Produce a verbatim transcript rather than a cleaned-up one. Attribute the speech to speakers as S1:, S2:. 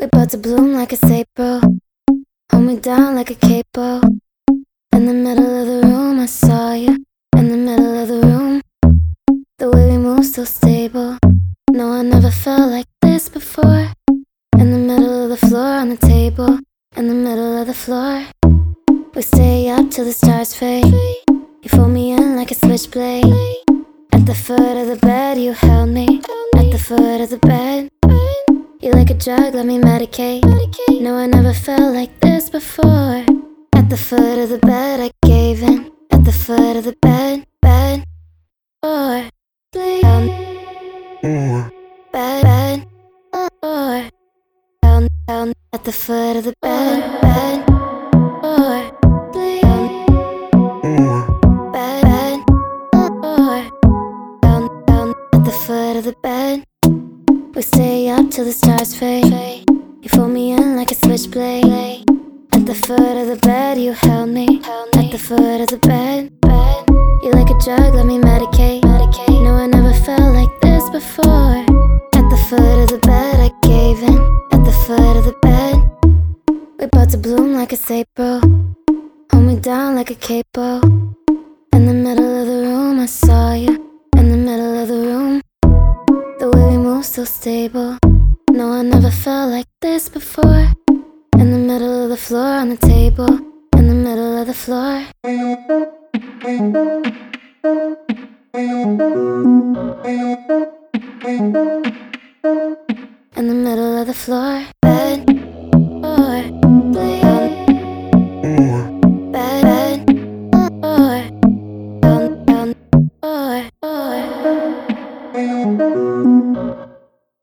S1: We about to bloom like it's April. Hold me down like a capo. In the middle of the room, I saw you. In the middle of the room, the way we move so stable. No, I never felt like this before. In the middle of the floor, on the table. In the middle of the floor, we stay up till the stars fade. You fold me in like a switchblade. At the foot of the bed, you held me. At the foot of the bed, you like a drug, let me medicate. No, I never felt like this before. At the foot of the bed, I gave in. At the foot of the bed, bed, or bleed down, bed, bed, or down, down. At the foot of the bed, bed, or bleed down, bed, bed, or down, down. At the foot of the bed, we stay up till the stars fade. You fold me in like a switchblade. At the foot of the bed, you held me. At the foot of the bed, you like a drug, let me medicate. No, I never felt like this before. At the foot of the bed, I gave in. At the foot of the bed, we about to bloom like it's April. Hold me down like a capo. In the middle of the room, I saw you. In the middle of the room, the way we move so stable. No, I never felt like this before. In the middle of the floor, on the table. In the middle of the floor, in the middle of the floor.